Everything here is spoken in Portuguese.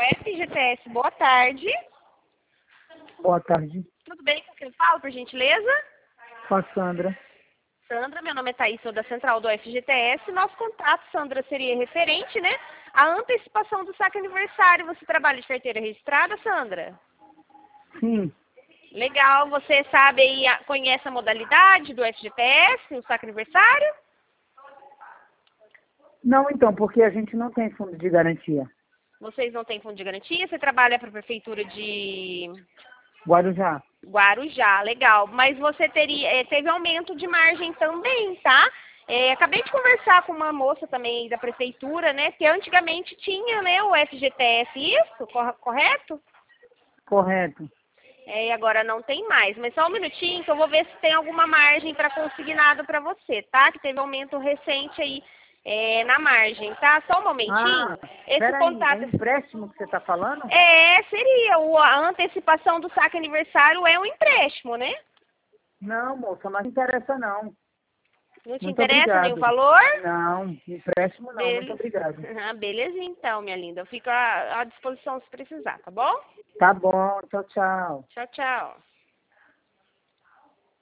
FGTS, boa tarde. Boa tarde. Tudo bem com quem fala, por gentileza? Com a Sandra. Sandra, meu nome é Thaís, sou da central do FGTS. Nosso contato, Sandra, seria referente, né? A antecipação do saque aniversário. Você trabalha de carteira registrada, Sandra? Sim. Legal. Você sabe aí, conhece a modalidade do FGTS, o saque aniversário? Não, então, porque a gente não tem fundo de garantia. Vocês não têm fundo de garantia? Você trabalha para a prefeitura de Guarujá. Guarujá, legal. Mas você teve aumento de margem também, tá? Acabei de conversar com uma moça também da prefeitura, né? Que antigamente tinha, né, o FGTS, isso? Correto? Correto. E agora não tem mais. Mas só um minutinho que eu vou ver se tem alguma margem para consignado para você, tá? Que teve aumento recente aí na margem, tá? Só um momentinho. Esse Peraí, contato... é empréstimo que você está falando? Seria a antecipação do saque aniversário é um empréstimo, né? Não, moça, mas não interessa não. Não te Muito interessa nem o obrigado. valor? Não, empréstimo não, muito obrigado. Beleza então, minha linda. Eu fico à disposição se precisar, tá bom? Tá bom, tchau, tchau. Tchau, tchau.